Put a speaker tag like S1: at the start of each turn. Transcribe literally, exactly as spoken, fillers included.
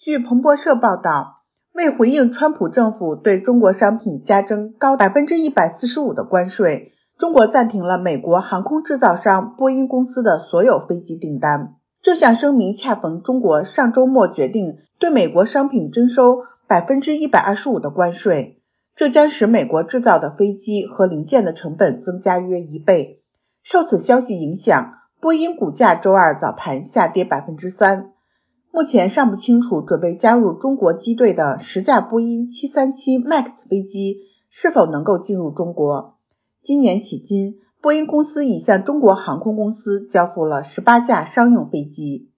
S1: 据彭博社报道，为回应川普政府对中国商品加征高 百分之一百四十五 的关税，中国暂停了美国航空制造商波音公司的所有飞机订单。这项声明恰逢中国上周末决定对美国商品征收 百分之一百二十五 的关税，这将使美国制造的飞机和零件的成本增加约一倍。受此消息影响，波音股价周二早盘下跌 百分之三。目前尚不清楚准备加入中国机队的十架波音七三七 MAX 飞机是否能够进入中国。今年迄今，波音公司已向中国航空公司交付了十八架商用飞机。